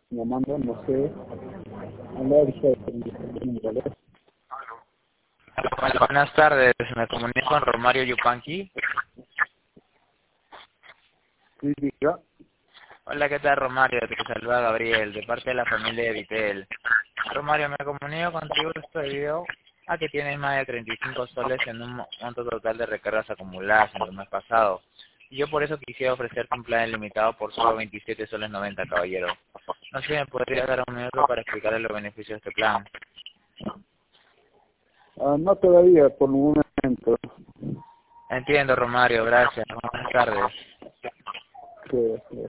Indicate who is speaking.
Speaker 1: llamando, no sé, hablar de
Speaker 2: Hola, buenas tardes, me comunico con Romario Yupanqui.
Speaker 1: sí, diga.
Speaker 2: Hola, ¿qué tal, Romario? Te saluda Gabriel, de parte de la familia de Vitel. Romario, me comunico contigo esto debido a que tienes más de 35 soles en un monto total de recargas acumuladas en el mes pasado. Y yo por eso quisiera ofrecerte un plan ilimitado por solo 27 soles 90, caballero. No sé si me podrías dar un minuto para explicarle los beneficios de este plan.
Speaker 1: No todavía, por un momento.
Speaker 2: Entiendo, Romario, gracias. Buenas tardes.
Speaker 1: Que